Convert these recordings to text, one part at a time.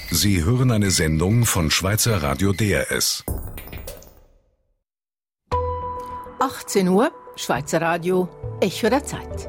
Sie hören eine Sendung von Schweizer Radio DRS. 18 Uhr, Schweizer Radio, Echo der Zeit.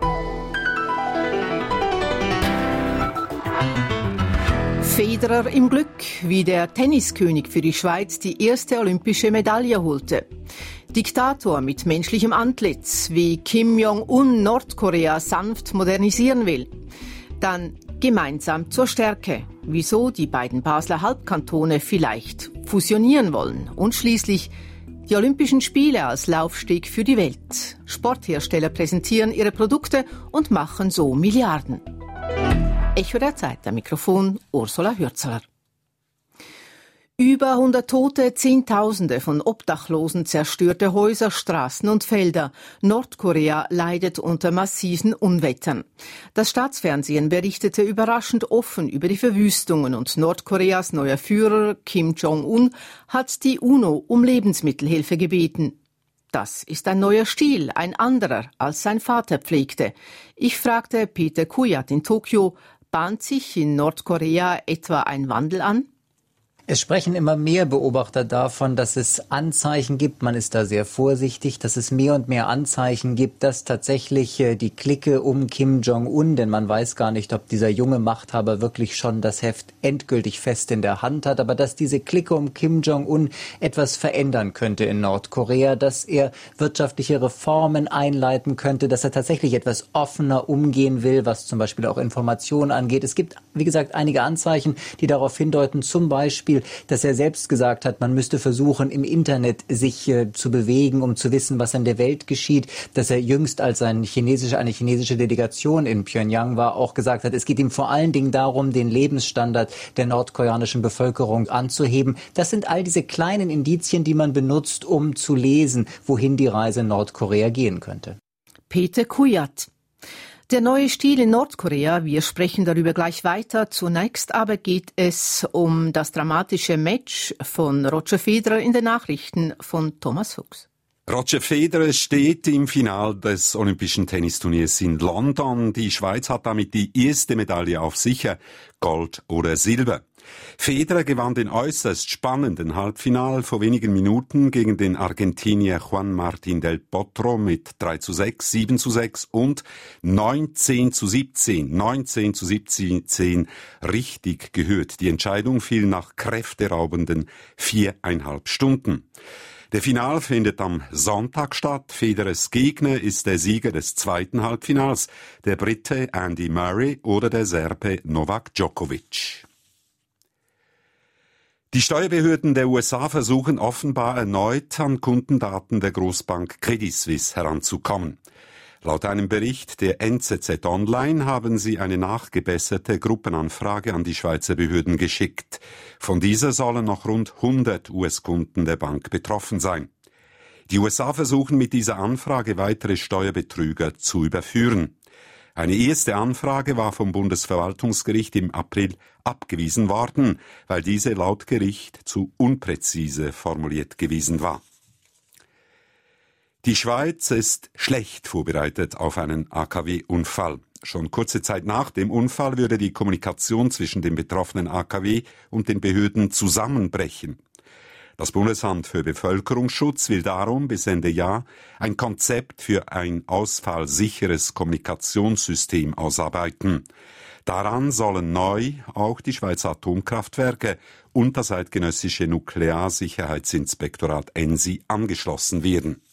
Federer im Glück, wie der Tenniskönig für die Schweiz die erste olympische Medaille holte. Diktator mit menschlichem Antlitz, wie Kim Jong-un Nordkorea sanft modernisieren will. Dann gemeinsam zur Stärke, wieso die beiden Basler Halbkantone vielleicht fusionieren wollen. Und schließlich die Olympischen Spiele als Laufsteg für die Welt. Sporthersteller präsentieren ihre Produkte und machen so Milliarden. Echo der Zeit, am Mikrofon Ursula Hürzeler. Über 100 Tote, Zehntausende von Obdachlosen, zerstörte Häuser, Straßen und Felder. Nordkorea leidet unter massiven Unwettern. Das Staatsfernsehen berichtete überraschend offen über die Verwüstungen und Nordkoreas neuer Führer Kim Jong-un hat die UNO um Lebensmittelhilfe gebeten. Das ist ein neuer Stil, ein anderer, als sein Vater pflegte. Ich fragte Peter Kujat in Tokio, bahnt sich in Nordkorea etwa ein Wandel an? Es sprechen immer mehr Beobachter davon, dass es Anzeichen gibt, man ist da sehr vorsichtig, dass es mehr und mehr Anzeichen gibt, dass tatsächlich die Clique um Kim Jong-un, denn man weiß gar nicht, ob dieser junge Machthaber wirklich schon das Heft endgültig fest in der Hand hat, aber dass diese Clique um Kim Jong-un etwas verändern könnte in Nordkorea, dass er wirtschaftliche Reformen einleiten könnte, dass er tatsächlich etwas offener umgehen will, was zum Beispiel auch Informationen angeht. Es gibt, wie gesagt, einige Anzeichen, die darauf hindeuten, zum Beispiel, dass er selbst gesagt hat, man müsste versuchen, im Internet sich zu bewegen, um zu wissen, was in der Welt geschieht. Dass er jüngst, als eine chinesische Delegation in Pyongyang war, auch gesagt hat, es geht ihm vor allen Dingen darum, den Lebensstandard der nordkoreanischen Bevölkerung anzuheben. Das sind all diese kleinen Indizien, die man benutzt, um zu lesen, wohin die Reise in Nordkorea gehen könnte. Peter Kujat. Der neue Stil in Nordkorea, wir sprechen darüber gleich weiter. Zunächst aber geht es um das dramatische Match von Roger Federer in den Nachrichten von Thomas Fuchs. Roger Federer steht im Finale des Olympischen Tennisturniers in London. Die Schweiz hat damit die erste Medaille auf sicher, Gold oder Silber. Federer gewann den äußerst spannenden Halbfinal vor wenigen Minuten gegen den Argentinier Juan Martín del Potro mit 3:6, 7:6 und 19:17. Richtig gehört. Die Entscheidung fiel nach kräfteraubenden 4,5 Stunden. Der Final findet am Sonntag statt. Federers Gegner ist der Sieger des zweiten Halbfinals, der Brite Andy Murray oder der Serbe Novak Djokovic. Die Steuerbehörden der USA versuchen offenbar erneut an Kundendaten der Großbank Credit Suisse heranzukommen. Laut einem Bericht der NZZ Online haben sie eine nachgebesserte Gruppenanfrage an die Schweizer Behörden geschickt. Von dieser sollen noch rund 100 US-Kunden der Bank betroffen sein. Die USA versuchen mit dieser Anfrage weitere Steuerbetrüger zu überführen. Eine erste Anfrage war vom Bundesverwaltungsgericht im April abgewiesen worden, weil diese laut Gericht zu unpräzise formuliert gewesen war. Die Schweiz ist schlecht vorbereitet auf einen AKW-Unfall. Schon kurze Zeit nach dem Unfall würde die Kommunikation zwischen dem betroffenen AKW und den Behörden zusammenbrechen. Das Bundesamt für Bevölkerungsschutz will darum bis Ende Jahr ein Konzept für ein ausfallsicheres Kommunikationssystem ausarbeiten. Daran sollen neu auch die Schweizer Atomkraftwerke und das eidgenössische Nuklearsicherheitsinspektorat ENSI angeschlossen werden.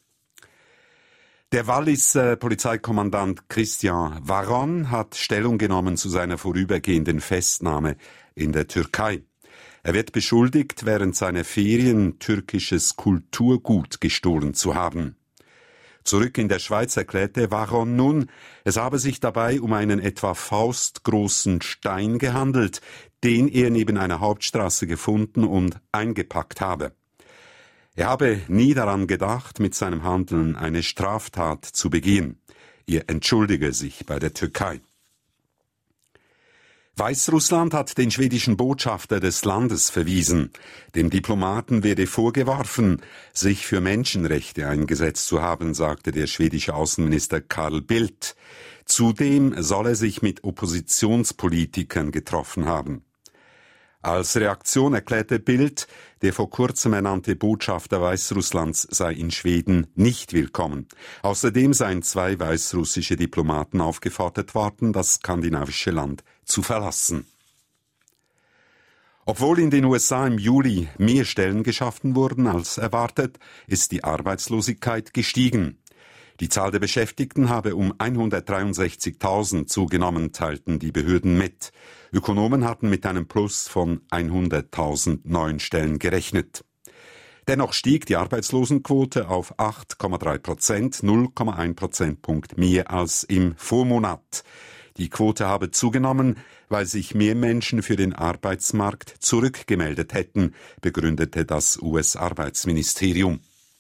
Der Walliser Polizeikommandant Christian Varron hat Stellung genommen zu seiner vorübergehenden Festnahme in der Türkei. Er wird beschuldigt, während seiner Ferien türkisches Kulturgut gestohlen zu haben. Zurück in der Schweiz erklärte Varron nun, es habe sich dabei um einen etwa faustgroßen Stein gehandelt, den er neben einer Hauptstraße gefunden und eingepackt habe. Er habe nie daran gedacht, mit seinem Handeln eine Straftat zu begehen. Er entschuldige sich bei der Türkei. Weißrussland hat den schwedischen Botschafter des Landes verwiesen. Dem Diplomaten werde vorgeworfen, sich für Menschenrechte eingesetzt zu haben, sagte der schwedische Außenminister Carl Bildt. Zudem soll er sich mit Oppositionspolitikern getroffen haben. Als Reaktion erklärte Bild, der vor kurzem ernannte Botschafter Weißrusslands sei in Schweden nicht willkommen. Außerdem seien 2 weißrussische Diplomaten aufgefordert worden, das skandinavische Land zu verlassen. Obwohl in den USA im Juli mehr Stellen geschaffen wurden als erwartet, ist die Arbeitslosigkeit gestiegen. Die Zahl der Beschäftigten habe um 163.000 zugenommen, teilten die Behörden mit. Ökonomen hatten mit einem Plus von 100.000 neuen Stellen gerechnet. Dennoch stieg die Arbeitslosenquote auf 8,3%, 0,1 Prozentpunkt mehr als im Vormonat. Die Quote habe zugenommen, weil sich mehr Menschen für den Arbeitsmarkt zurückgemeldet hätten, begründete das US-Arbeitsministerium.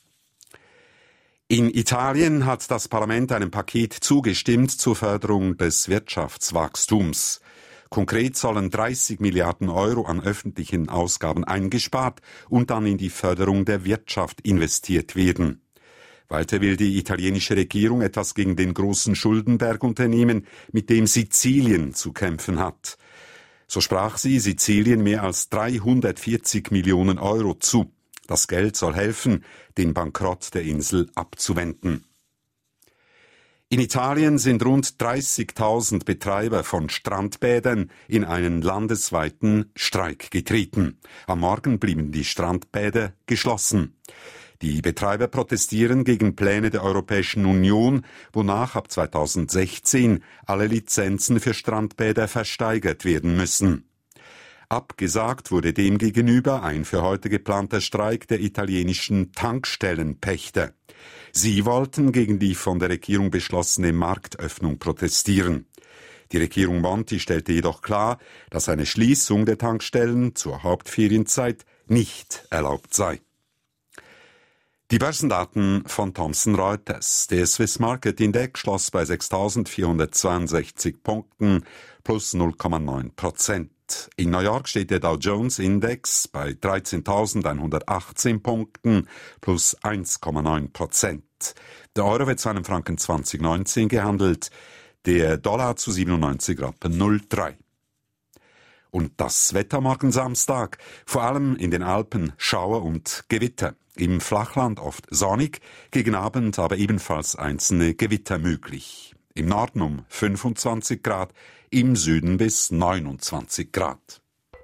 In Italien hat das Parlament einem Paket zugestimmt zur Förderung des Wirtschaftswachstums. Konkret sollen 30 Milliarden Euro an öffentlichen Ausgaben eingespart und dann in die Förderung der Wirtschaft investiert werden. Weiter will die italienische Regierung etwas gegen den großen Schuldenberg unternehmen, mit dem Sizilien zu kämpfen hat. So sprach sie Sizilien mehr als 340 Millionen Euro zu. Das Geld soll helfen, den Bankrott der Insel abzuwenden. In Italien sind rund 30.000 Betreiber von Strandbädern in einen landesweiten Streik getreten. Am Morgen blieben die Strandbäder geschlossen. Die Betreiber protestieren gegen Pläne der Europäischen Union, wonach ab 2016 alle Lizenzen für Strandbäder versteigert werden müssen. Abgesagt wurde demgegenüber ein für heute geplanter Streik der italienischen Tankstellenpächter. Sie wollten gegen die von der Regierung beschlossene Marktöffnung protestieren. Die Regierung Monti stellte jedoch klar, dass eine Schließung der Tankstellen zur Hauptferienzeit nicht erlaubt sei. Die Börsendaten von Thomson Reuters. Der Swiss Market Index schloss bei 6.462 Punkten plus 0,9%. In New York steht der Dow Jones Index bei 13.118 Punkten plus 1,9%. Der Euro wird zu einem Franken 20,19 gehandelt, der Dollar zu 97,03. Und das Wetter morgen Samstag, vor allem in den Alpen Schauer und Gewitter. Im Flachland oft sonnig, gegen Abend aber ebenfalls einzelne Gewitter möglich. Im Norden um 25 Grad, im Süden bis 29 Grad.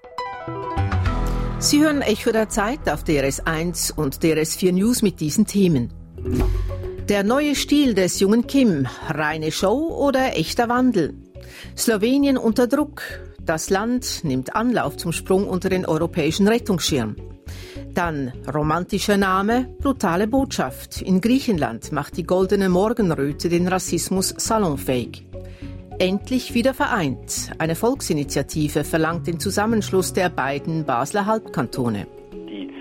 Sie hören Echo der Zeit auf DRS1 und DRS4 News mit diesen Themen. Der neue Stil des jungen Kim, reine Show oder echter Wandel? Slowenien unter Druck. Das Land nimmt Anlauf zum Sprung unter den europäischen Rettungsschirm. Dann romantischer Name, brutale Botschaft. In Griechenland macht die goldene Morgenröte den Rassismus salonfähig. Endlich wieder vereint. Eine Volksinitiative verlangt den Zusammenschluss der beiden Basler Halbkantone. Die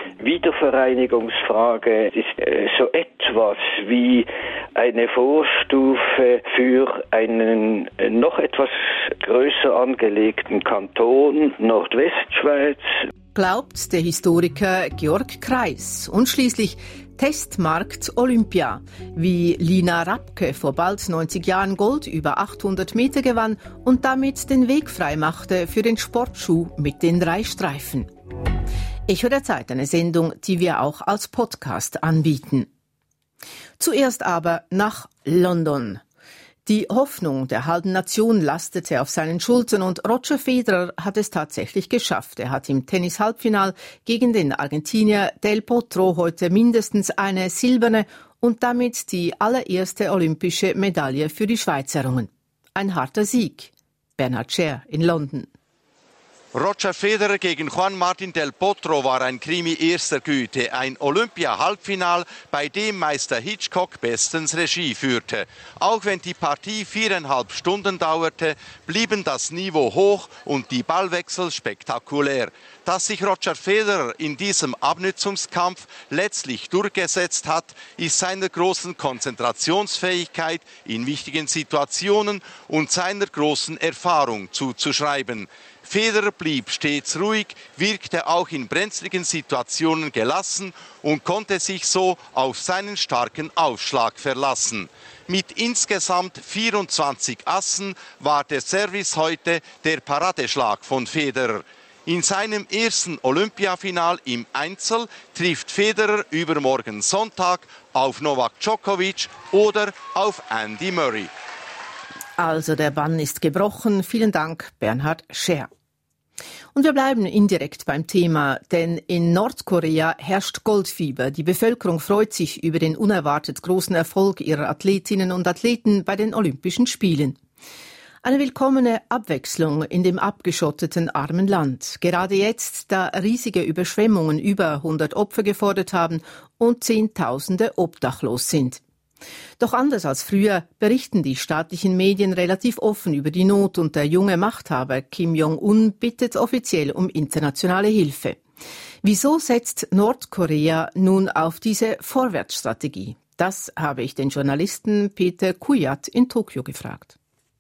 Wiedervereinigungsfrage ist so etwas wie eine Vorstufe für einen noch etwas größer angelegten Kanton Nordwestschweiz. Glaubt der Historiker Georg Kreis. Und schließlich Testmarkt Olympia, wie Lina Rapke vor bald 90 Jahren Gold über 800 Meter gewann und damit den Weg frei machte für den Sportschuh mit den 3 Streifen. Echo der Zeit, eine Sendung, die wir auch als Podcast anbieten. Zuerst aber nach London. Die Hoffnung der halben Nation lastete auf seinen Schultern und Roger Federer hat es tatsächlich geschafft. Er hat im Tennis-Halbfinal gegen den Argentinier Del Potro heute mindestens eine silberne und damit die allererste olympische Medaille für die Schweiz errungen. Ein harter Sieg. Bernhard Scher in London. Roger Federer gegen Juan Martín del Potro war ein Krimi erster Güte. Ein Olympia-Halbfinal, bei dem Meister Hitchcock bestens Regie führte. Auch wenn die Partie 4,5 Stunden dauerte, blieben das Niveau hoch und die Ballwechsel spektakulär. Dass sich Roger Federer in diesem Abnützungskampf letztlich durchgesetzt hat, ist seiner großen Konzentrationsfähigkeit in wichtigen Situationen und seiner großen Erfahrung zuzuschreiben. Federer blieb stets ruhig, wirkte auch in brenzligen Situationen gelassen und konnte sich so auf seinen starken Aufschlag verlassen. Mit insgesamt 24 Assen war der Service heute der Paradeschlag von Federer. In seinem ersten Olympiafinal im Einzel trifft Federer übermorgen Sonntag auf Novak Djokovic oder auf Andy Murray. Also der Bann ist gebrochen. Vielen Dank, Bernhard Scher. Und wir bleiben indirekt beim Thema, denn in Nordkorea herrscht Goldfieber. Die Bevölkerung freut sich über den unerwartet großen Erfolg ihrer Athletinnen und Athleten bei den Olympischen Spielen. Eine willkommene Abwechslung in dem abgeschotteten armen Land. Gerade jetzt, da riesige Überschwemmungen über 100 Opfer gefordert haben und Zehntausende obdachlos sind. Doch anders als früher berichten die staatlichen Medien relativ offen über die Not und der junge Machthaber Kim Jong-un bittet offiziell um internationale Hilfe. Wieso setzt Nordkorea nun auf diese Vorwärtsstrategie? Das habe ich den Journalisten Peter Kuyat in Tokio gefragt.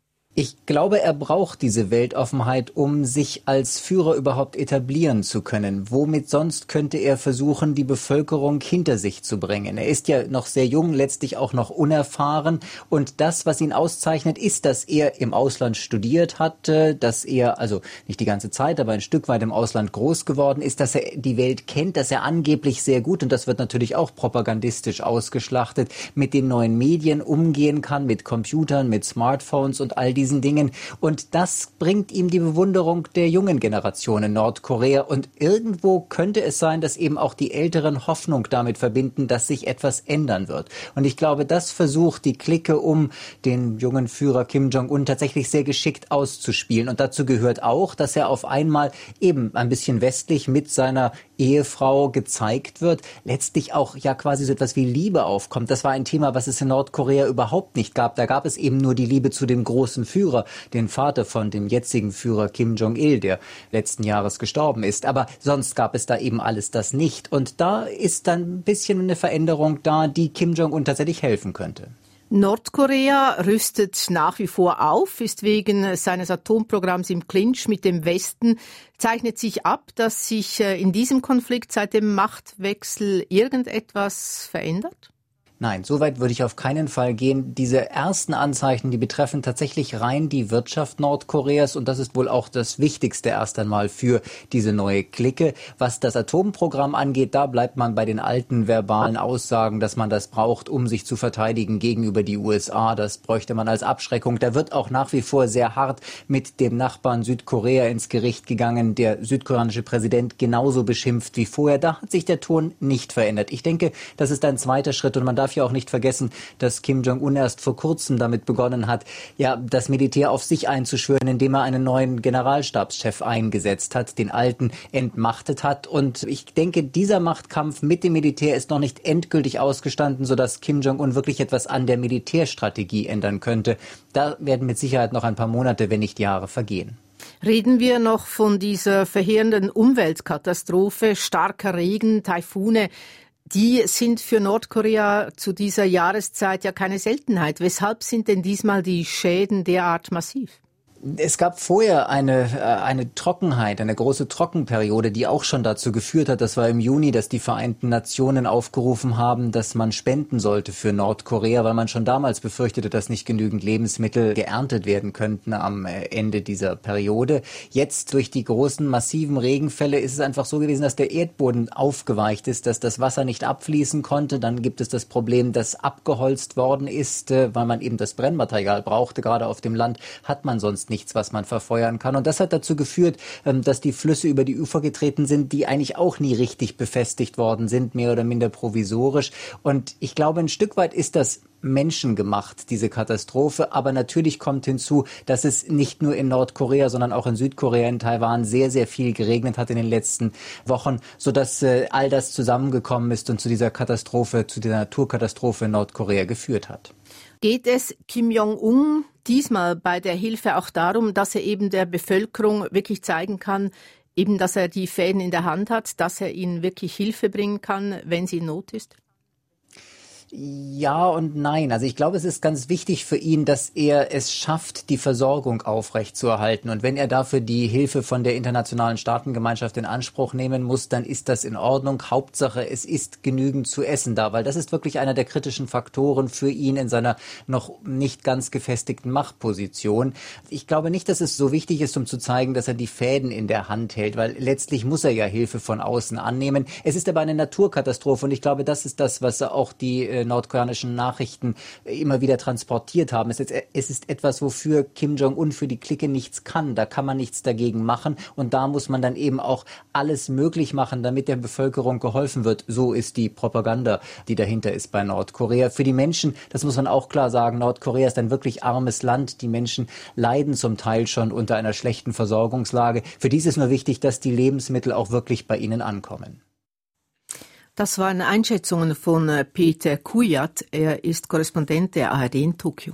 Ich glaube, er braucht diese Weltoffenheit, um sich als Führer überhaupt etablieren zu können. Womit sonst könnte er versuchen, die Bevölkerung hinter sich zu bringen? Er ist ja noch sehr jung, letztlich auch noch unerfahren. Und das, was ihn auszeichnet, ist, dass er im Ausland studiert hat, dass er, also nicht die ganze Zeit, aber ein Stück weit im Ausland groß geworden ist, dass er die Welt kennt, dass er angeblich sehr gut, und das wird natürlich auch propagandistisch ausgeschlachtet, mit den neuen Medien umgehen kann, mit Computern, mit Smartphones und all diesen Dingen. Und das bringt ihm die Bewunderung der jungen Generation in Nordkorea. Und irgendwo könnte es sein, dass eben auch die Älteren Hoffnung damit verbinden, dass sich etwas ändern wird. Und ich glaube, das versucht die Clique um den jungen Führer Kim Jong-un tatsächlich sehr geschickt auszuspielen. Und dazu gehört auch, dass er auf einmal eben ein bisschen westlich mit seiner Ehefrau gezeigt wird, letztlich auch ja quasi so etwas wie Liebe aufkommt. Das war ein Thema, was es in Nordkorea überhaupt nicht gab. Da gab es eben nur die Liebe zu dem großen Führer, den Vater von dem jetzigen Führer Kim Jong-il, der letzten Jahres gestorben ist. Aber sonst gab es da eben alles das nicht. Und da ist dann ein bisschen eine Veränderung da, die Kim Jong-un tatsächlich helfen könnte. Nordkorea rüstet nach wie vor auf, ist wegen seines Atomprogramms im Clinch mit dem Westen, zeichnet sich ab, dass sich in diesem Konflikt seit dem Machtwechsel irgendetwas verändert? Nein, so weit würde ich auf keinen Fall gehen. Diese ersten Anzeichen, die betreffen tatsächlich rein die Wirtschaft Nordkoreas, und das ist wohl auch das Wichtigste erst einmal für diese neue Clique. Was das Atomprogramm angeht, da bleibt man bei den alten verbalen Aussagen, dass man das braucht, um sich zu verteidigen gegenüber die USA. Das bräuchte man als Abschreckung. Da wird auch nach wie vor sehr hart mit dem Nachbarn Südkorea ins Gericht gegangen. Der südkoreanische Präsident genauso beschimpft wie vorher. Da hat sich der Ton nicht verändert. Ich denke, das ist ein zweiter Schritt, und man darf ja auch nicht vergessen, dass Kim Jong-un erst vor kurzem damit begonnen hat, ja, das Militär auf sich einzuschwören, indem er einen neuen Generalstabschef eingesetzt hat, den alten entmachtet hat. Und ich denke, dieser Machtkampf mit dem Militär ist noch nicht endgültig ausgestanden, sodass Kim Jong-un wirklich etwas an der Militärstrategie ändern könnte. Da werden mit Sicherheit noch ein paar Monate, wenn nicht Jahre, vergehen. Reden wir noch von dieser verheerenden Umweltkatastrophe, starker Regen, Taifune. Die sind für Nordkorea zu dieser Jahreszeit ja keine Seltenheit. Weshalb sind denn diesmal die Schäden derart massiv? Es gab vorher eine Trockenheit, eine große Trockenperiode, die auch schon dazu geführt hat, das war im Juni, dass die Vereinten Nationen aufgerufen haben, dass man spenden sollte für Nordkorea, weil man schon damals befürchtete, dass nicht genügend Lebensmittel geerntet werden könnten am Ende dieser Periode. Jetzt durch die großen, massiven Regenfälle ist es einfach so gewesen, dass der Erdboden aufgeweicht ist, dass das Wasser nicht abfließen konnte. Dann gibt es das Problem, dass abgeholzt worden ist, weil man eben das Brennmaterial brauchte. Gerade auf dem Land hat man sonst nichts, was man verfeuern kann. Und das hat dazu geführt, dass die Flüsse über die Ufer getreten sind, die eigentlich auch nie richtig befestigt worden sind, mehr oder minder provisorisch. Und ich glaube, ein Stück weit ist das menschengemacht, diese Katastrophe. Aber natürlich kommt hinzu, dass es nicht nur in Nordkorea, sondern auch in Südkorea, in Taiwan sehr, sehr viel geregnet hat in den letzten Wochen, sodass all das zusammengekommen ist und zu dieser Katastrophe, zu dieser Naturkatastrophe in Nordkorea geführt hat. Geht es Kim Jong-un diesmal bei der Hilfe auch darum, dass er eben der Bevölkerung wirklich zeigen kann, eben, dass er die Fäden in der Hand hat, dass er ihnen wirklich Hilfe bringen kann, wenn sie in Not ist? Ja und nein. Also ich glaube, es ist ganz wichtig für ihn, dass er es schafft, die Versorgung aufrechtzuerhalten. Und wenn er dafür die Hilfe von der internationalen Staatengemeinschaft in Anspruch nehmen muss, dann ist das in Ordnung. Hauptsache, es ist genügend zu essen da, weil das ist wirklich einer der kritischen Faktoren für ihn in seiner noch nicht ganz gefestigten Machtposition. Ich glaube nicht, dass es so wichtig ist, um zu zeigen, dass er die Fäden in der Hand hält, weil letztlich muss er ja Hilfe von außen annehmen. Es ist aber eine Naturkatastrophe und ich glaube, das ist das, was auch die nordkoreanischen Nachrichten immer wieder transportiert haben. Es ist etwas, wofür Kim Jong-un für die Clique nichts kann. Da kann man nichts dagegen machen und da muss man dann eben auch alles möglich machen, damit der Bevölkerung geholfen wird. So ist die Propaganda, die dahinter ist bei Nordkorea. Für die Menschen, das muss man auch klar sagen, Nordkorea ist ein wirklich armes Land. Die Menschen leiden zum Teil schon unter einer schlechten Versorgungslage. Für die ist es nur wichtig, dass die Lebensmittel auch wirklich bei ihnen ankommen. Das waren Einschätzungen von Peter Kujat. Er ist Korrespondent der ARD in Tokio.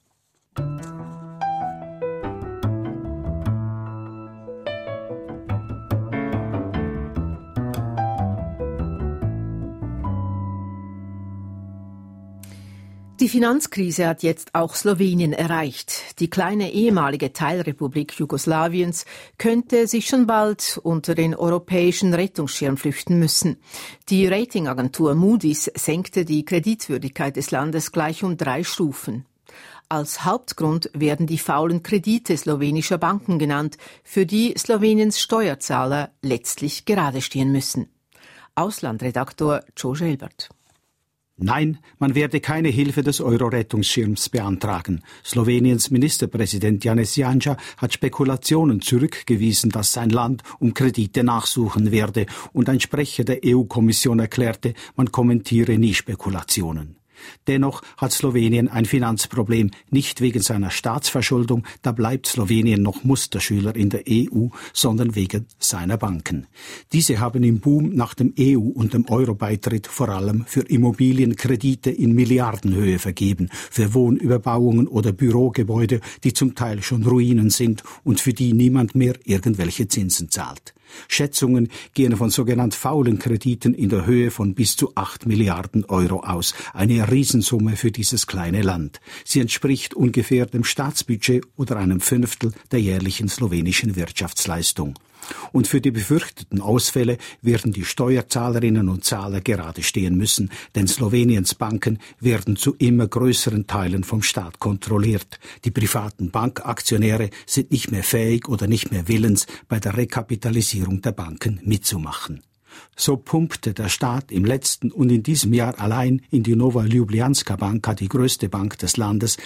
Die Finanzkrise hat jetzt auch Slowenien erreicht. Die kleine ehemalige Teilrepublik Jugoslawiens könnte sich schon bald unter den europäischen Rettungsschirm flüchten müssen. Die Ratingagentur Moody's senkte die Kreditwürdigkeit des Landes gleich um 3 Stufen. Als Hauptgrund werden die faulen Kredite slowenischer Banken genannt, für die Sloweniens Steuerzahler letztlich gerade stehen müssen. Auslandredaktor Joe Gelbert. Nein, man werde keine Hilfe des Euro-Rettungsschirms beantragen. Sloweniens Ministerpräsident Janez Janša hat Spekulationen zurückgewiesen, dass sein Land um Kredite nachsuchen werde, und ein Sprecher der EU-Kommission erklärte, man kommentiere nie Spekulationen. Dennoch hat Slowenien ein Finanzproblem, nicht wegen seiner Staatsverschuldung, da bleibt Slowenien noch Musterschüler in der EU, sondern wegen seiner Banken. Diese haben im Boom nach dem EU- und dem Euro-Beitritt vor allem für Immobilienkredite in Milliardenhöhe vergeben, für Wohnüberbauungen oder Bürogebäude, die zum Teil schon Ruinen sind und für die niemand mehr irgendwelche Zinsen zahlt. Schätzungen gehen von sogenannt faulen Krediten in der Höhe von bis zu 8 Milliarden Euro aus. Eine Riesensumme für dieses kleine Land. Sie entspricht ungefähr dem Staatsbudget oder einem Fünftel der jährlichen slowenischen Wirtschaftsleistung. Und für die befürchteten Ausfälle werden die Steuerzahlerinnen und Zahler gerade stehen müssen, denn Sloweniens Banken werden zu immer größeren Teilen vom Staat kontrolliert. Die privaten Bankaktionäre sind nicht mehr fähig oder nicht mehr willens, bei der Rekapitalisierung der Banken mitzumachen. So pumpte der Staat im letzten und in diesem Jahr allein in die Nova Ljubljanska Banka, die größte Bank des Landes,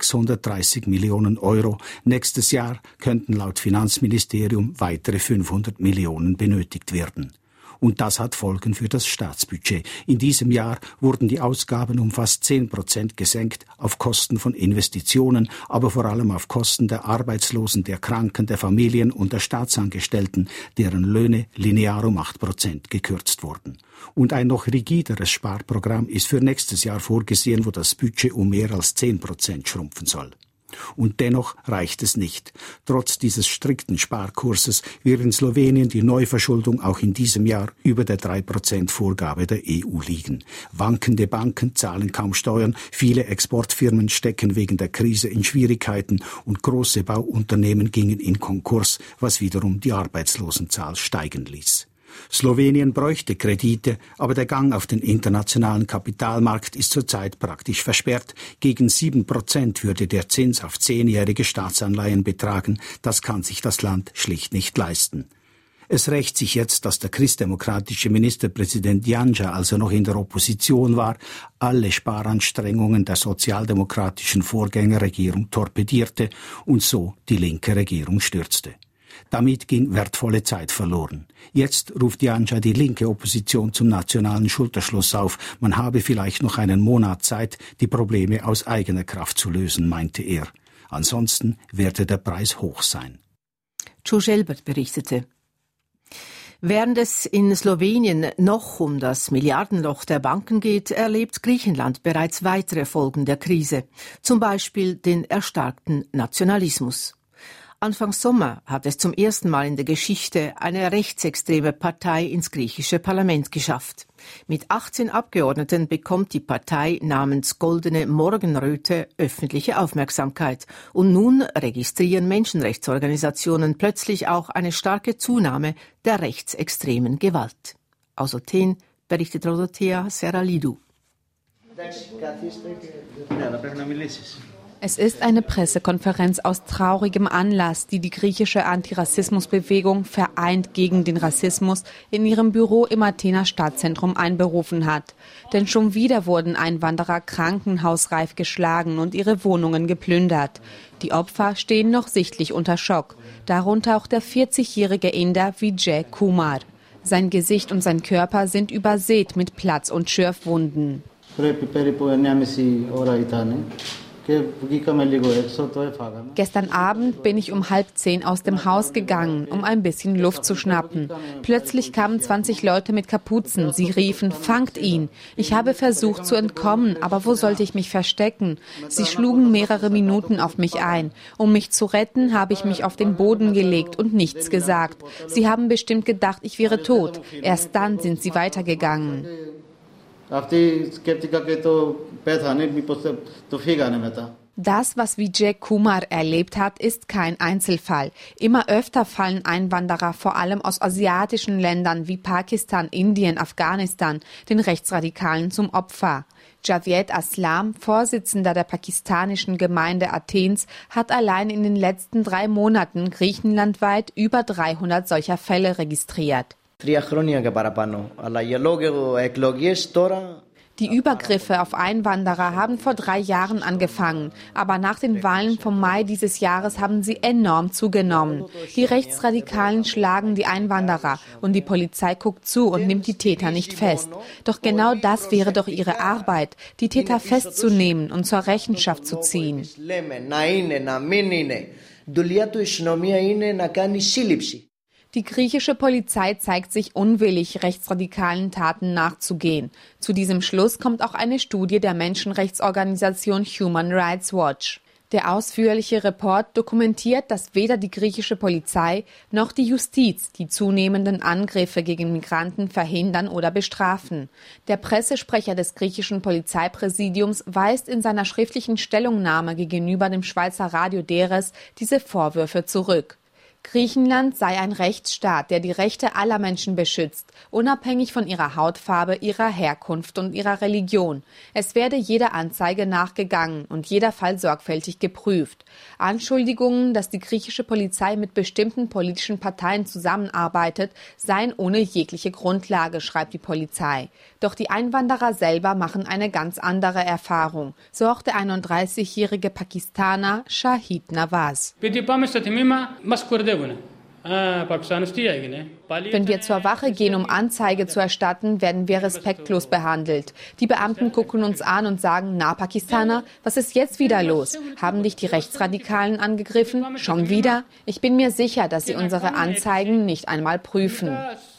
630 Millionen Euro. Nächstes Jahr könnten laut Finanzministerium weitere 500 Millionen benötigt werden. Und das hat Folgen für das Staatsbudget. In diesem Jahr wurden die Ausgaben um fast 10% gesenkt, auf Kosten von Investitionen, aber vor allem auf Kosten der Arbeitslosen, der Kranken, der Familien und der Staatsangestellten, deren Löhne linear um 8% gekürzt wurden. Und ein noch rigideres Sparprogramm ist für nächstes Jahr vorgesehen, wo das Budget um mehr als 10% schrumpfen soll. Und dennoch reicht es nicht. Trotz dieses strikten Sparkurses wird in Slowenien die Neuverschuldung auch in diesem Jahr über der 3% Vorgabe der EU liegen. Wankende Banken zahlen kaum Steuern, viele Exportfirmen stecken wegen der Krise in Schwierigkeiten und große Bauunternehmen gingen in Konkurs, was wiederum die Arbeitslosenzahl steigen ließ. Slowenien bräuchte Kredite, aber der Gang auf den internationalen Kapitalmarkt ist zurzeit praktisch versperrt. Gegen 7% würde der Zins auf 10-jährige Staatsanleihen betragen. Das kann sich das Land schlicht nicht leisten. Es rächt sich jetzt, dass der christdemokratische Ministerpräsident Janša, als er noch in der Opposition war, alle Sparanstrengungen der sozialdemokratischen Vorgängerregierung torpedierte und so die linke Regierung stürzte. Damit ging wertvolle Zeit verloren. Jetzt ruft Janša die linke Opposition zum nationalen Schulterschluss auf. Man habe vielleicht noch einen Monat Zeit, die Probleme aus eigener Kraft zu lösen, meinte er. Ansonsten werde der Preis hoch sein. Joe Gelbert berichtete. Während es in Slowenien noch um das Milliardenloch der Banken geht, erlebt Griechenland bereits weitere Folgen der Krise. Zum Beispiel den erstarkten Nationalismus. Anfang Sommer hat es zum ersten Mal in der Geschichte eine rechtsextreme Partei ins griechische Parlament geschafft. Mit 18 Abgeordneten bekommt die Partei namens Goldene Morgenröte öffentliche Aufmerksamkeit. Und nun registrieren Menschenrechtsorganisationen plötzlich auch eine starke Zunahme der rechtsextremen Gewalt. Aus Athen berichtet Rodothea Seralidou. Es ist eine Pressekonferenz aus traurigem Anlass, die die griechische Antirassismusbewegung vereint gegen den Rassismus in ihrem Büro im Athener Stadtzentrum einberufen hat. Denn schon wieder wurden Einwanderer krankenhausreif geschlagen und ihre Wohnungen geplündert. Die Opfer stehen noch sichtlich unter Schock, darunter auch der 40-jährige Inder Vijay Kumar. Sein Gesicht und sein Körper sind übersät mit Platz- und Schürfwunden. Gestern Abend bin ich um 9:30 aus dem Haus gegangen, um ein bisschen Luft zu schnappen. Plötzlich kamen 20 Leute mit Kapuzen. Sie riefen, fangt ihn. Ich habe versucht zu entkommen, aber wo sollte ich mich verstecken? Sie schlugen mehrere Minuten auf mich ein. Um mich zu retten, habe ich mich auf den Boden gelegt und nichts gesagt. Sie haben bestimmt gedacht, ich wäre tot. Erst dann sind sie weitergegangen. Das, was Vijay Kumar erlebt hat, ist kein Einzelfall. Immer öfter fallen Einwanderer, vor allem aus asiatischen Ländern wie Pakistan, Indien, Afghanistan, den Rechtsradikalen zum Opfer. Javed Aslam, Vorsitzender der pakistanischen Gemeinde Athens, hat allein in den letzten 3 Monaten griechenlandweit über 300 solcher Fälle registriert. Die Übergriffe auf Einwanderer haben vor 3 Jahren angefangen, aber nach den Wahlen vom Mai dieses Jahres haben sie enorm zugenommen. Die Rechtsradikalen schlagen die Einwanderer und die Polizei guckt zu und nimmt die Täter nicht fest. Doch genau das wäre doch ihre Arbeit, die Täter festzunehmen und zur Rechenschaft zu ziehen. Die griechische Polizei zeigt sich unwillig, rechtsradikalen Taten nachzugehen. Zu diesem Schluss kommt auch eine Studie der Menschenrechtsorganisation Human Rights Watch. Der ausführliche Report dokumentiert, dass weder die griechische Polizei noch die Justiz die zunehmenden Angriffe gegen Migranten verhindern oder bestrafen. Der Pressesprecher des griechischen Polizeipräsidiums weist in seiner schriftlichen Stellungnahme gegenüber dem Schweizer Radio DRS diese Vorwürfe zurück. Griechenland sei ein Rechtsstaat, der die Rechte aller Menschen beschützt, unabhängig von ihrer Hautfarbe, ihrer Herkunft und ihrer Religion. Es werde jeder Anzeige nachgegangen und jeder Fall sorgfältig geprüft. Anschuldigungen, dass die griechische Polizei mit bestimmten politischen Parteien zusammenarbeitet, seien ohne jegliche Grundlage, schreibt die Polizei. Doch die Einwanderer selber machen eine ganz andere Erfahrung, so auch der 31-jährige Pakistaner Shahid Nawaz. Wenn wir zur Wache gehen, um Anzeige zu erstatten, werden wir respektlos behandelt. Die Beamten gucken uns an und sagen, na Pakistaner, was ist jetzt wieder los? Haben dich die Rechtsradikalen angegriffen? Schon wieder? Ich bin mir sicher, dass sie unsere Anzeigen nicht einmal prüfen.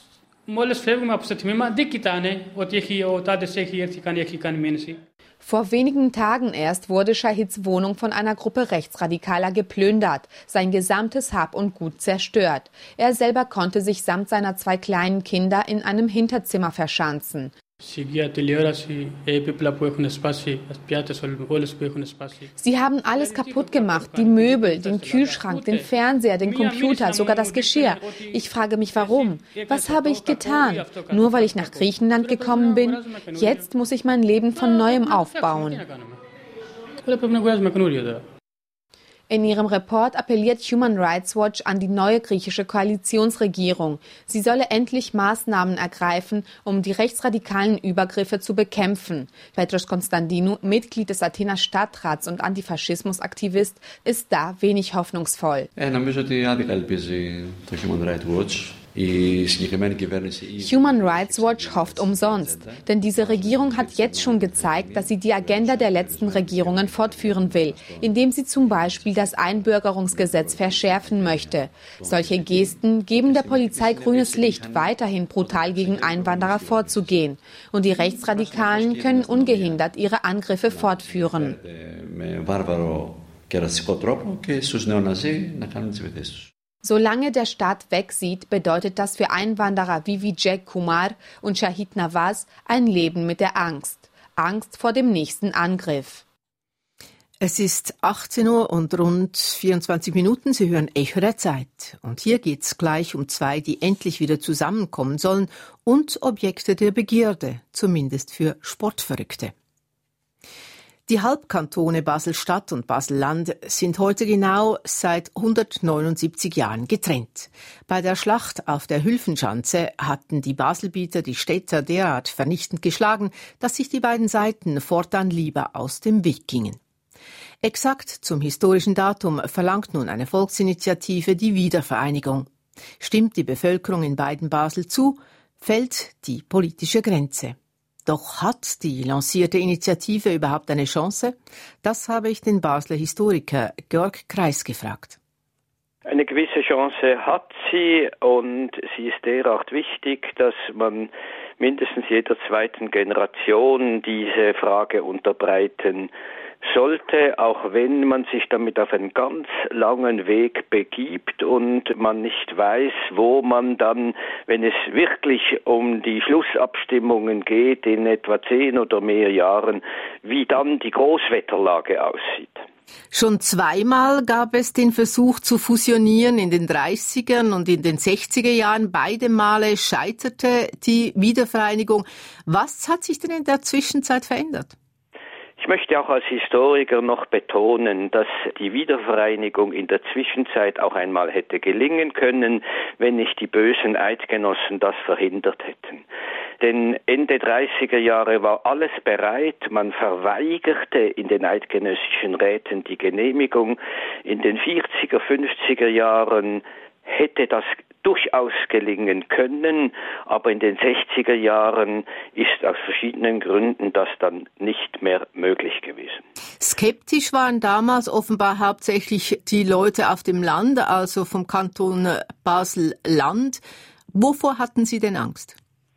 Vor wenigen Tagen erst wurde Shahids Wohnung von einer Gruppe Rechtsradikaler geplündert, sein gesamtes Hab und Gut zerstört. Er selber konnte sich samt seiner 2 kleinen Kinder in einem Hinterzimmer verschanzen. Sie haben alles kaputt gemacht, die Möbel, den Kühlschrank, den Fernseher, den Computer, sogar das Geschirr. Ich frage mich, warum? Was habe ich getan? Nur weil ich nach Griechenland gekommen bin? Jetzt muss ich mein Leben von neuem aufbauen. In ihrem Report appelliert Human Rights Watch an die neue griechische Koalitionsregierung. Sie solle endlich Maßnahmen ergreifen, um die rechtsradikalen Übergriffe zu bekämpfen. Petros Konstantinou, Mitglied des Athener Stadtrats und Antifaschismusaktivist, ist da wenig hoffnungsvoll. Human Rights Watch hofft umsonst, denn diese Regierung hat jetzt schon gezeigt, dass sie die Agenda der letzten Regierungen fortführen will, indem sie zum Beispiel das Einbürgerungsgesetz verschärfen möchte. Solche Gesten geben der Polizei grünes Licht, weiterhin brutal gegen Einwanderer vorzugehen. Und die Rechtsradikalen können ungehindert ihre Angriffe fortführen. Solange der Staat wegsieht, bedeutet das für Einwanderer wie Vijay Kumar und Shahid Nawaz ein Leben mit der Angst. Angst vor dem nächsten Angriff. Es ist 18 Uhr und rund 24 Minuten. Sie hören Echo der Zeit. Und hier geht's gleich um zwei, die endlich wieder zusammenkommen sollen und Objekte der Begierde, zumindest für Sportverrückte. Die Halbkantone Basel-Stadt und Basel-Land sind heute genau seit 179 Jahren getrennt. Bei der Schlacht auf der Hülfenschanze hatten die Baselbieter die Städter derart vernichtend geschlagen, dass sich die beiden Seiten fortan lieber aus dem Weg gingen. Exakt zum historischen Datum verlangt nun eine Volksinitiative die Wiedervereinigung. Stimmt die Bevölkerung in beiden Basel zu, fällt die politische Grenze. Doch hat die lancierte Initiative überhaupt eine Chance? Das habe ich den Basler Historiker Georg Kreis gefragt. Eine gewisse Chance hat sie und sie ist derart wichtig, dass man mindestens jeder zweiten Generation diese Frage unterbreiten sollte, auch wenn man sich damit auf einen ganz langen Weg begibt und man nicht weiß, wo man dann, wenn es wirklich um die Schlussabstimmungen geht, in etwa 10 oder mehr Jahren, wie dann die Großwetterlage aussieht. Schon zweimal gab es den Versuch zu fusionieren in den 30er und in den 60er Jahren. Beide Male scheiterte die Wiedervereinigung. Was hat sich denn in der Zwischenzeit verändert? Ich möchte auch als Historiker noch betonen, dass die Wiedervereinigung in der Zwischenzeit auch einmal hätte gelingen können, wenn nicht die bösen Eidgenossen das verhindert hätten. Denn Ende 30er Jahre war alles bereit, man verweigerte in den eidgenössischen Räten die Genehmigung. In den 40er, 50er Jahren hätte das durchaus gelingen können, aber in den 60er Jahren ist aus verschiedenen Gründen das dann nicht mehr möglich gewesen. Skeptisch waren damals offenbar hauptsächlich die Leute auf dem Land, also vom Kanton Basel-Land. Wovor hatten Sie denn Angst?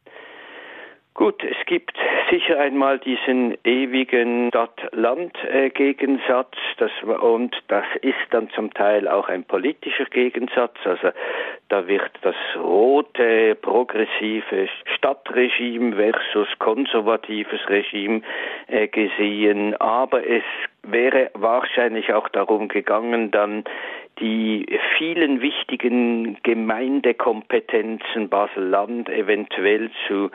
Gut, es gibt sicher einmal diesen ewigen Stadt-Land-Gegensatz, und das ist dann zum Teil auch ein politischer Gegensatz. Also da wird das rote, progressive Stadtregime versus konservatives Regime gesehen, aber es wäre wahrscheinlich auch darum gegangen, dann die vielen wichtigen Gemeindekompetenzen Basel-Land eventuell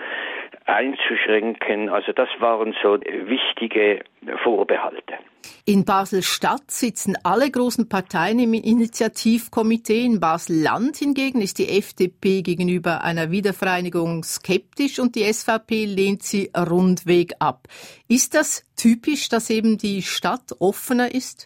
einzuschränken. Also das waren so wichtige Vorbehalte. In Basel-Stadt sitzen alle großen Parteien im Initiativkomitee. In Basel-Land hingegen ist die FDP gegenüber einer Wiedervereinigung skeptisch und die SVP lehnt sie rundweg ab. Ist das typisch, dass eben die Stadt offener ist?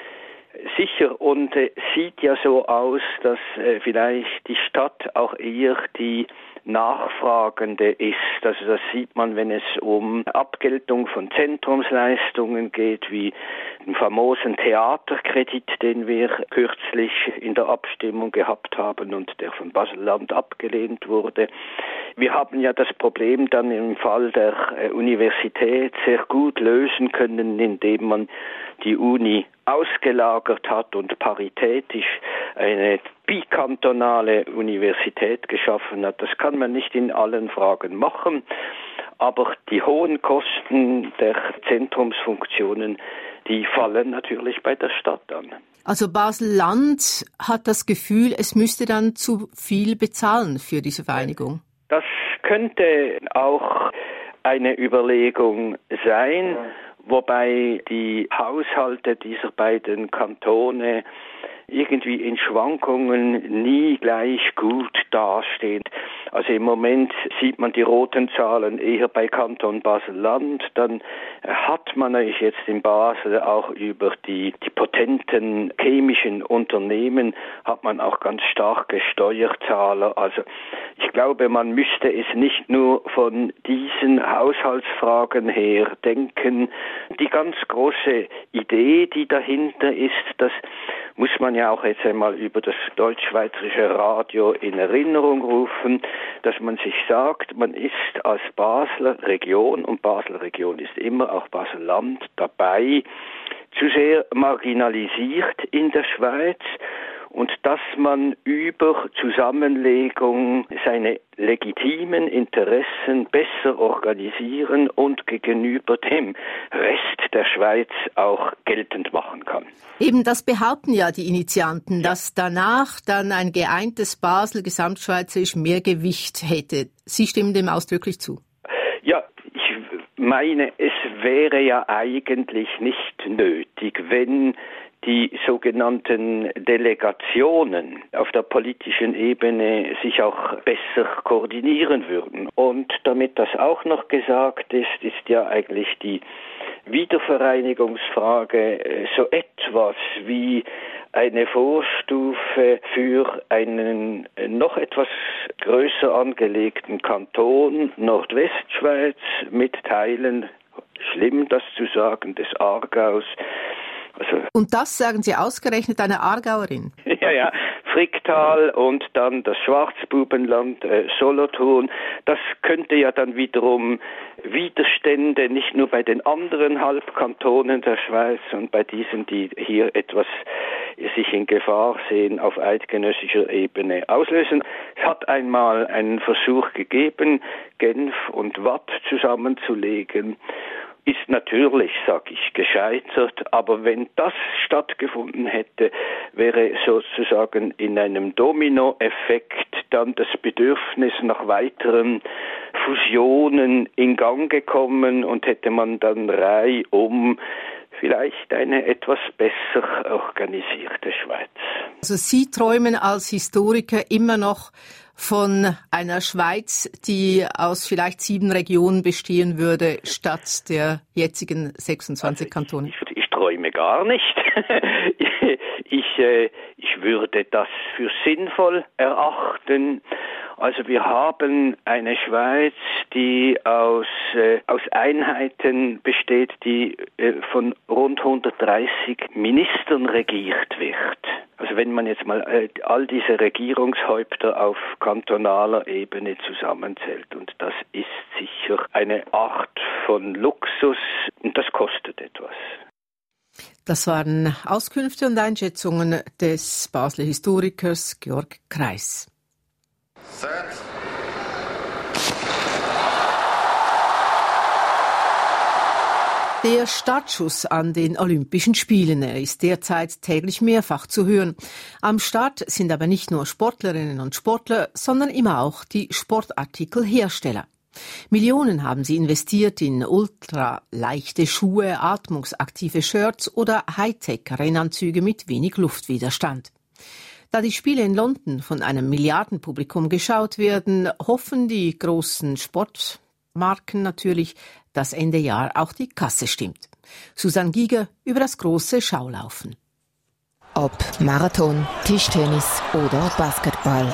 Sicher, und sieht ja so aus, dass vielleicht die Stadt auch eher die Nachfragende ist. Also das sieht man, wenn es um Abgeltung von Zentrumsleistungen geht, wie den famosen Theaterkredit, den wir kürzlich in der Abstimmung gehabt haben und der von Basel-Land abgelehnt wurde. Wir haben ja das Problem dann im Fall der Universität sehr gut lösen können, indem man die Uni ausgelagert hat und paritätisch eine bikantonale Universität geschaffen hat. Das kann man nicht in allen Fragen machen, aber die hohen Kosten der Zentrumsfunktionen, die fallen natürlich bei der Stadt an. Also Basel-Land hat das Gefühl, es müsste dann zu viel bezahlen für diese Vereinigung. Das könnte auch eine Überlegung sein, wobei die Haushalte dieser beiden Kantone irgendwie in Schwankungen nie gleich gut dastehen. Also im Moment sieht man die roten Zahlen eher bei Kanton Basel-Land. Dann hat man natürlich jetzt in Basel auch über die potenten chemischen Unternehmen hat man auch ganz starke Steuerzahler. Also ich glaube, man müsste es nicht nur von diesen Haushaltsfragen her denken. Die ganz große Idee, die dahinter ist, das muss man ja auch jetzt einmal über das deutsch-schweizerische Radio in Erinnerung rufen, dass man sich sagt, man ist als Basler Region, und Basler Region ist immer auch Basel-Land, dabei, zu sehr marginalisiert in der Schweiz und dass man über Zusammenlegung seine legitimen Interessen besser organisieren und gegenüber dem Rest der Schweiz auch geltend machen kann. Eben das behaupten ja die Initianten, dass danach dann ein geeintes Basel gesamtschweizerisch mehr Gewicht hätte. Sie stimmen dem ausdrücklich zu? Ja, ich meine, es wäre ja eigentlich nicht nötig, wenn die sogenannten Delegationen auf der politischen Ebene sich auch besser koordinieren würden. Und damit das auch noch gesagt ist, ist ja eigentlich die Wiedervereinigungsfrage so etwas wie eine Vorstufe für einen noch etwas größer angelegten Kanton Nordwestschweiz mit Teilen, schlimm das zu sagen, des Aargaus. Und das sagen Sie ausgerechnet einer Aargauerin? Ja, Fricktal und dann das Schwarzbubenland Solothurn. Das könnte ja dann wiederum Widerstände nicht nur bei den anderen Halbkantonen der Schweiz und bei diesen, die hier etwas sich in Gefahr sehen, auf eidgenössischer Ebene auslösen. Es hat einmal einen Versuch gegeben, Genf und Waadt zusammenzulegen. Ist natürlich, sage ich, gescheitert, aber wenn das stattgefunden hätte, wäre sozusagen in einem Dominoeffekt dann das Bedürfnis nach weiteren Fusionen in Gang gekommen und hätte man dann reihum vielleicht eine etwas besser organisierte Schweiz. Also Sie träumen als Historiker immer noch von einer Schweiz, die aus vielleicht 7 Regionen bestehen würde, statt der jetzigen 26 Kantone? Ich träume gar nicht. Ich würde das für sinnvoll erachten. Also wir haben eine Schweiz, die aus Einheiten besteht, die von rund 130 Ministern regiert wird. Also wenn man jetzt mal all diese Regierungshäupter auf kantonaler Ebene zusammenzählt, und das ist sicher eine Art von Luxus und das kostet etwas. Das waren Auskünfte und Einschätzungen des Basler Historikers Georg Kreis. Set. Der Startschuss an den Olympischen Spielen, er ist derzeit täglich mehrfach zu hören. Am Start sind aber nicht nur Sportlerinnen und Sportler, sondern immer auch die Sportartikelhersteller. Millionen haben sie investiert in ultraleichte Schuhe, atmungsaktive Shirts oder Hightech-Rennanzüge mit wenig Luftwiderstand. Da die Spiele in London von einem Milliardenpublikum geschaut werden, hoffen die großen Sportmarken natürlich, dass Ende Jahr auch die Kasse stimmt. Susanne Giger über das große Schaulaufen. Ob Marathon, Tischtennis oder Basketball.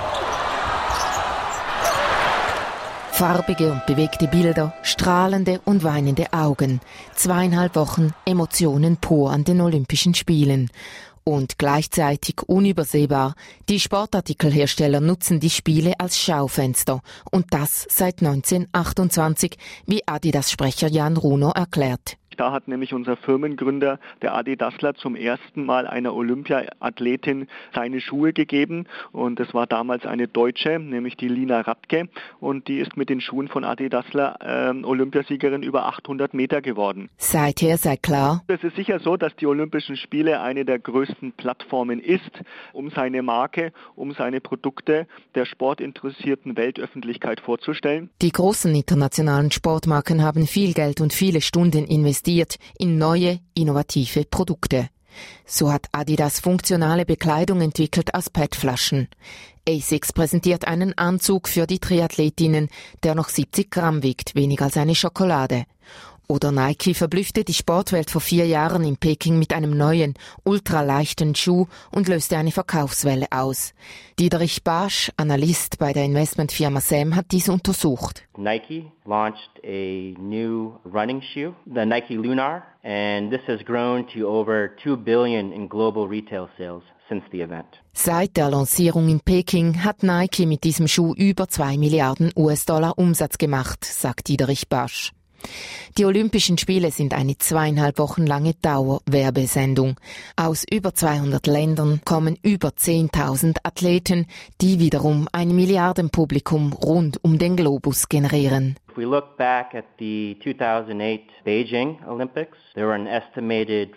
Farbige und bewegte Bilder, strahlende und weinende Augen. 2,5 Wochen Emotionen pur an den Olympischen Spielen. Und gleichzeitig unübersehbar, die Sportartikelhersteller nutzen die Spiele als Schaufenster. Und das seit 1928, wie Adidas-Sprecher Jan Runo erklärt. Da hat nämlich unser Firmengründer, der Adi Dassler, zum ersten Mal einer Olympiaathletin seine Schuhe gegeben. Und das war damals eine Deutsche, nämlich die Lina Radke. Und die ist mit den Schuhen von Adi Dassler Olympiasiegerin über 800 Meter geworden. Seither sei klar: Es ist sicher so, dass die Olympischen Spiele eine der größten Plattformen ist, um seine Marke, um seine Produkte der sportinteressierten Weltöffentlichkeit vorzustellen. Die großen internationalen Sportmarken haben viel Geld und viele Stunden investiert in neue, innovative Produkte. So hat Adidas funktionale Bekleidung entwickelt aus PET-Flaschen. ASICS präsentiert einen Anzug für die Triathletinnen, der noch 70 Gramm wiegt, weniger als eine Schokolade. Oder Nike verblüffte die Sportwelt vor 4 Jahren in Peking mit einem neuen, ultraleichten Schuh und löste eine Verkaufswelle aus. Diederich Basch, Analyst bei der Investmentfirma SEM, hat dies untersucht. Nike launched a new running shoe, the Nike Lunar, and this has grown to over 2 billion in global retail sales since the event. Seit der Lancierung in Peking hat Nike mit diesem Schuh über 2 Milliarden US-Dollar Umsatz gemacht, sagt Diederich Basch. Die Olympischen Spiele sind eine 2,5 Wochen lange Dauerwerbesendung. Aus über 200 Ländern kommen über 10.000 Athleten, die wiederum ein Milliardenpublikum rund um den Globus generieren. If we look back at the 2008 Beijing Olympics, there were an estimated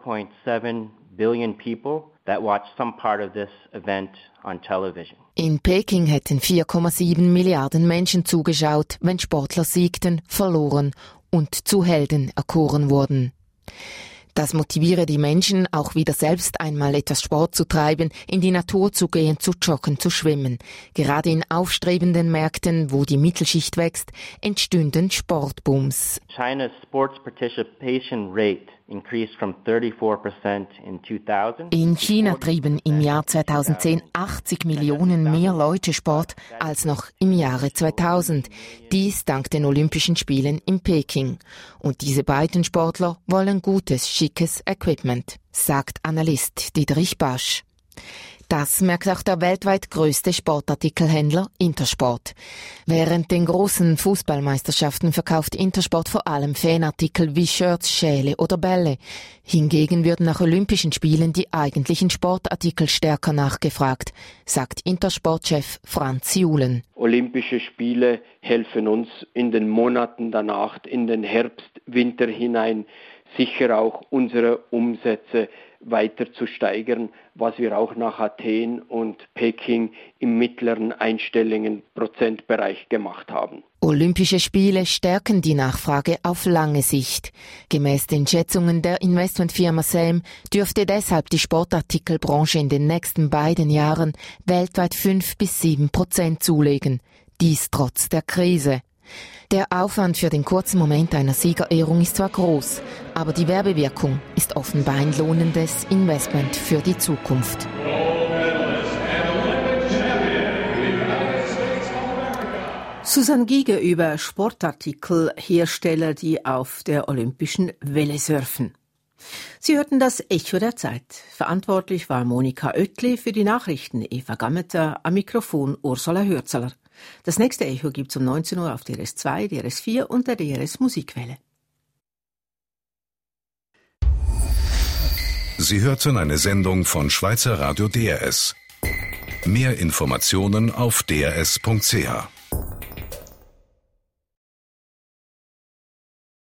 4.7 billion people that watched some part of this event on television. In Peking hätten 4,7 Milliarden Menschen zugeschaut, wenn Sportler siegten, verloren und zu Helden erkoren wurden. Das motiviere die Menschen, auch wieder selbst einmal etwas Sport zu treiben, in die Natur zu gehen, zu joggen, zu schwimmen. Gerade in aufstrebenden Märkten, wo die Mittelschicht wächst, entstünden Sportbooms. China's sports participation rate increased from 34% in 2000. In China trieben im Jahr 2010 80 Millionen mehr Leute Sport als noch im Jahre 2000. Dies dank den Olympischen Spielen in Peking. Und diese beiden Sportler wollen gutes, schickes Equipment, sagt Analyst Dietrich Basch. Das merkt auch der weltweit größte Sportartikelhändler Intersport. Während den großen Fußballmeisterschaften verkauft Intersport vor allem Fanartikel wie Shirts, Schäle oder Bälle. Hingegen würden nach Olympischen Spielen die eigentlichen Sportartikel stärker nachgefragt, sagt Intersportchef Franz Julen. Olympische Spiele helfen uns in den Monaten danach, in den Herbst, Winter hinein, sicher auch unsere Umsätze weiter zu steigern, was wir auch nach Athen und Peking im mittleren einstelligen Prozentbereich gemacht haben. Olympische Spiele stärken die Nachfrage auf lange Sicht. Gemäß den Schätzungen der Investmentfirma Selm dürfte deshalb die Sportartikelbranche in den nächsten beiden Jahren weltweit 5-7% zulegen. Dies trotz der Krise. Der Aufwand für den kurzen Moment einer Siegerehrung ist zwar groß, aber die Werbewirkung ist offenbar ein lohnendes Investment für die Zukunft. Susanne Giger über Sportartikelhersteller, die auf der olympischen Welle surfen. Sie hörten das Echo der Zeit. Verantwortlich war Monika Oetli, für die Nachrichten Eva Gammeter, am Mikrofon Ursula Hürzeler. Das nächste Echo gibt's um 19 Uhr auf DRS2, DRS4 und der DRS Musikwelle. Sie hörten eine Sendung von Schweizer Radio DRS. Mehr Informationen auf drs.ch.